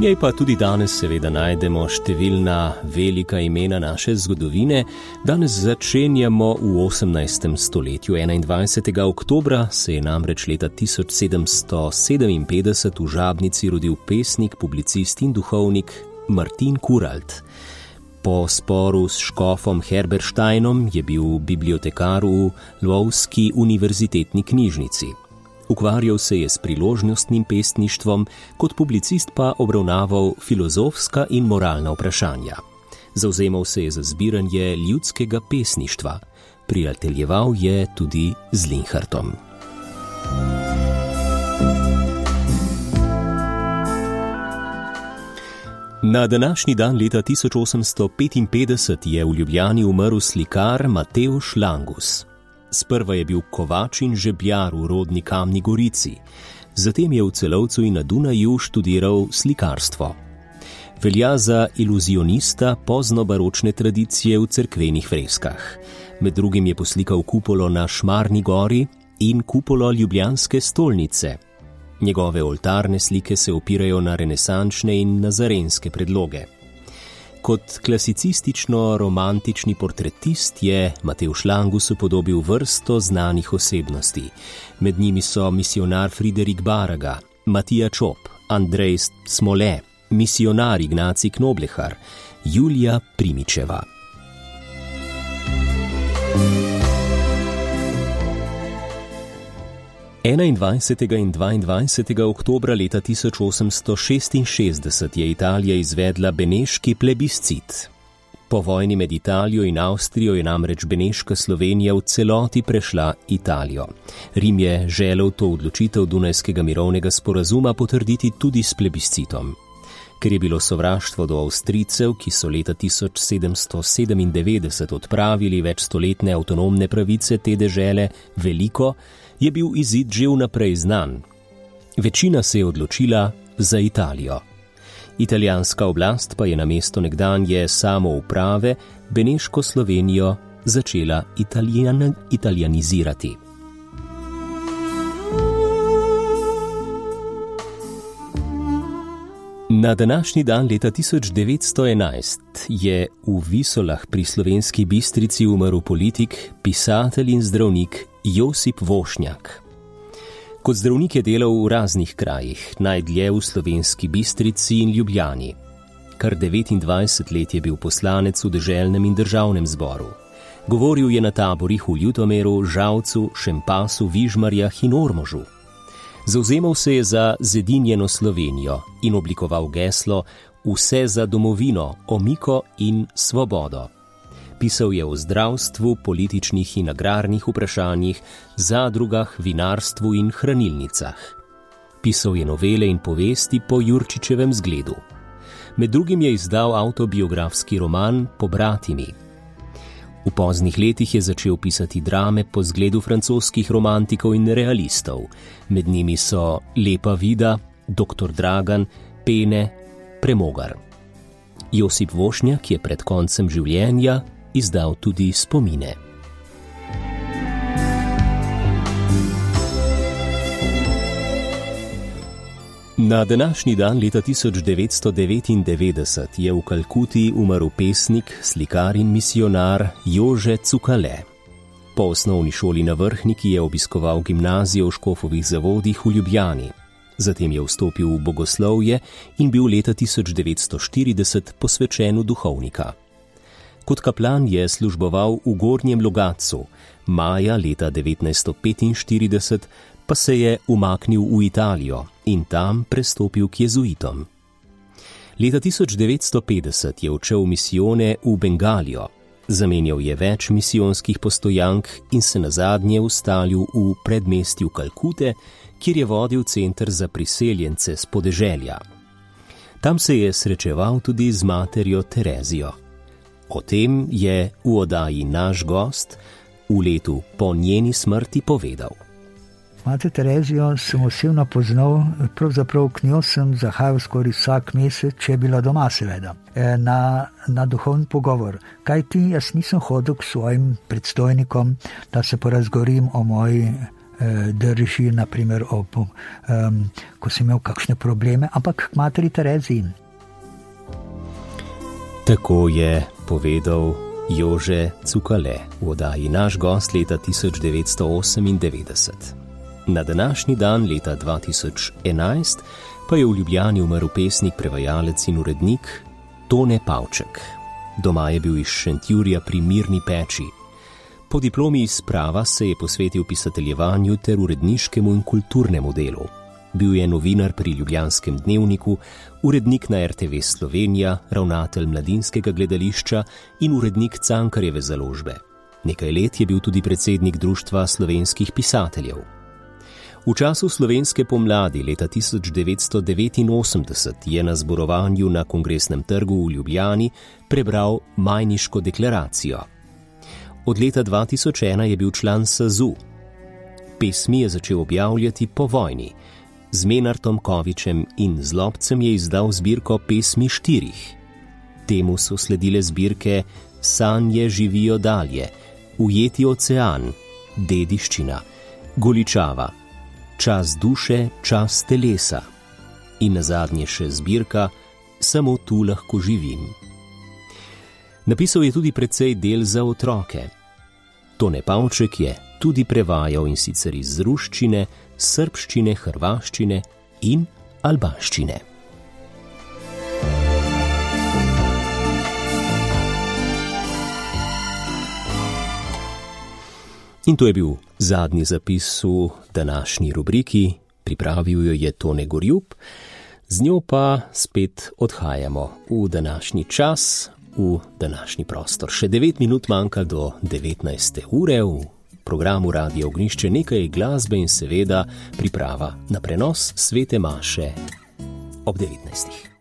njej pa tudi danes seveda najdemo številna velika imena naše zgodovine. Danes začenjamo v 18. stoletju. 21. oktobra se je namreč leta 1757 v Žabnici rodil pesnik, publicist in duhovnik Martin Kuralt. Po sporu s škofom Herbersteinom je bil bibliotekar v Lvovski univerzitetni knjižnici. Ukvarjal se je s priložnostnim pesništvom, kot publicist pa obravnaval filozofska in moralna vprašanja. Zavzemal se je za zbiranje ljudskega pesništva. Prijateljeval je tudi z Linhartom. Na današnji dan leta 1855 je v Ljubljani umrl slikar Matevž Langus. Sprva je bil kovač in žebljar v rodni Kamni Gorici, zatem je v Celovcu in na Dunaju študiral slikarstvo. Velja za iluzionista poznobaročne tradicije v cerkvenih freskah. Med drugim je poslikal kupolo na Šmarni gori in kupolo ljubljanske stolnice. Njegove oltarne slike se opirajo na renesančne in nazarenske predloge. Kot klasicistično-romantični portretist je Matevž Langus upodobil vrsto znanih osebnosti. Med njimi so misionar Friderik Baraga, Matija Čop, Andrej Smole, misionar Ignacij Knoblehar, Julija Primičeva. Enaindvajsetega in 22. oktobra leta 1866 je Italija izvedla beneški plebiscit. Po vojni med Italijo in Avstrijo je namreč beneška Slovenija v celoti prešla Italijo. Rim je želel to odločitev Dunajskega mirovnega sporazuma potrditi tudi s plebiscitom. Ker je bilo sovraštvo do Avstrijcev, ki so leta 1797 odpravili večstoletne avtonomne pravice te dežele, veliko, je bil izid že vnaprej znan. Večina se je odločila za Italijo. Italijanska oblast pa je namesto nekdanje samouprave beneško Slovenijo začela italijanizirati. Na današnji dan leta 1911 je v Visolah pri Slovenski Bistrici umrl politik, pisatelj in zdravnik Josip Vošnjak. Kot zdravnik je delal v raznih krajih, najdlje v Slovenski Bistrici in Ljubljani. Kar 29 let je bil poslanec v deželnem in državnem zboru. Govoril je na taborih v Ljutomeru, Žalcu, Šempasu, Vižmarjah in Ormožu. Zavzemal se je za zedinjeno Slovenijo in oblikoval geslo Vse za domovino, omiko in svobodo. Pisal je o zdravstvu, političnih in agrarnih vprašanjih, zadrugah, vinarstvu in hranilnicah. Pisal je novele in povesti po Jurčičevem zgledu. Med drugim je izdal avtobiografski roman Pobratimi. V poznih letih je začel pisati drame po zgledu francoskih romantikov in realistov. Med njimi so Lepa vida, Doktor Dragan, Pene, Premogar. Josip Vošnjak je pred koncem življenja izdal tudi spomine. Na današnji dan leta 1999 je v Kalkuti umrl pesnik, slikar in misionar Jože Cukale. Po osnovni šoli na Vrhniki je obiskoval gimnazijo v Škofovih Zavodih v Ljubljani. Zatem je vstopil v bogoslovje in bil leta 1940 posvečen v duhovnika. Kot kaplan je služboval v Gornjem Logatcu, maja leta 1945 pa se je umaknil v Italijo in tam prestopil k jezuitom. Leta 1950 je odšel v misijone v Bengalijo, zamenjal je več misijonskih postojank in se nazadnje ustalil v predmestju Kalkute, kjer je vodil center za priseljence s podeželja. Tam se je srečeval tudi z materjo Terezijo. O tem je v oddaji Naš gost v letu po njeni smrti povedal. Mater Terezijo sem osebno poznal, pravzaprav k njo sem zahajal skoraj vsak mesec, če je bila doma seveda, na duhovni pogovor. Kajti jaz nisem hodil k svojim predstojnikom, da se porazgovorim o moji drži, naprimer, ko si imel kakšne probleme, ampak k materi Tereziji. Tako je povedal Jože Cukale v oddaji Naš gost leta 1998. Na današnji dan leta 2011 pa je v Ljubljani umrl pesnik, prevajalec in urednik Tone Pavček. Doma je bil iz Šentjurja pri Mirni Peči. Po diplomi iz prava se je posvetil pisateljevanju ter uredniškemu in kulturnemu delu. Bil je novinar pri Ljubljanskem dnevniku, urednik na RTV Slovenija, ravnatelj Mladinskega gledališča in urednik Cankarjeve založbe. Nekaj let je bil tudi predsednik Društva slovenskih pisateljev. V času slovenske pomladi leta 1989 je na zborovanju na Kongresnem trgu v Ljubljani prebral Majniško deklaracijo. Od leta 2001 je bil član SAZU. Pesmi je začel objavljati po vojni. Z Menartom Kovičem in Zlobcem je izdal zbirko Pesmi štirih. Temu so sledile zbirke Sanje živijo dalje, Ujeti ocean, Dediščina, Goličava, Čas duše, čas telesa in nazadnje še zbirka Samo tu lahko živim. Napisal je tudi precej del za otroke. Tone Pavček je tudi prevajal, in sicer iz ruščine, srbščine, hrvaščine in albanščine. In to je bil zadnji zapis v današnji rubriki. Pripravil jo je Tone Gorjup, z njo pa spet odhajamo v današnji čas, v današnji prostor. Še 9 minut manjka do 19. ure v programu Radio Ognjišče, nekaj glasbe in seveda priprava na prenos svete maše ob 19.